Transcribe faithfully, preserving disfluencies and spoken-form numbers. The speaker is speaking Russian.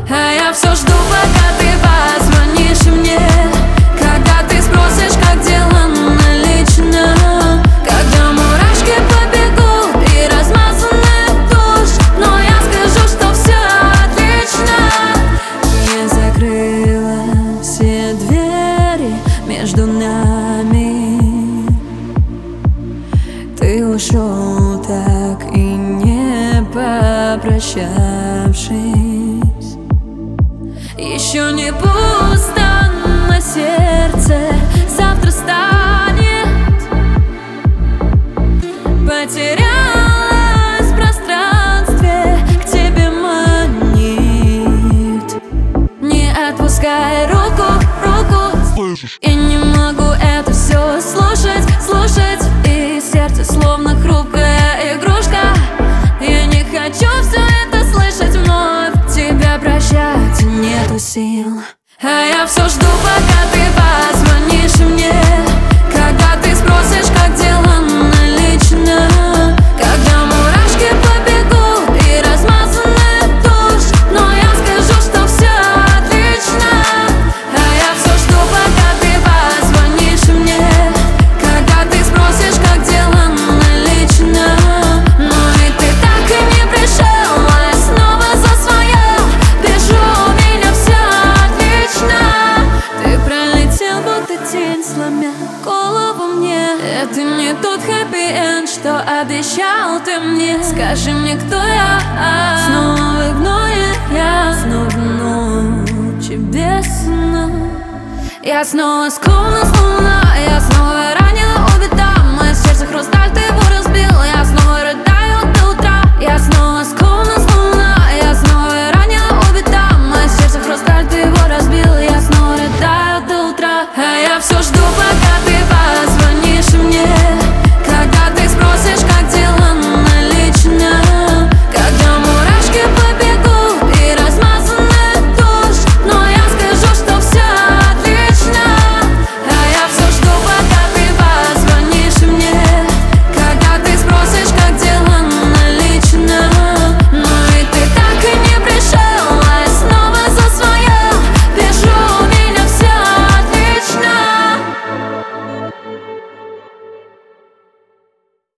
А я все жду, пока ты позвонишь мне, когда ты спросишь, как дела налично, когда мурашки побегут и размазанная тушь. Но я скажу, что все отлично. Я закрыла все двери между нами. Ты ушел так и не попрощавшись. Еще не пусто на сердце, завтра станет. Потерялась в пространстве, к тебе манит. Не отпускай руку, руку. Слышишь? Я не могу это все слушать, слушать. И сердце словно хрупкая игрушка. Я не хочу все это слышать вновь. Тебя прощать нету сил. А я все жду, пока ты позвонишь мне, когда ты спросишь, как дела налично, когда мурашки побегут и размазанная тушь. Но я скажу, что все отлично. А я все жду, пока ты позвонишь мне, когда ты спросишь, как дела налично. Но ведь ты так и не пришел, а я снова за свое бежу, у меня все отлично. Ты пролетел, будто тень, сломя голову мне. Это не тот хэппи-энд, что обещал ты мне. Скажи мне, кто я? Снова в игноре я, снова ночи без сна. Я снова склонна, словно я снова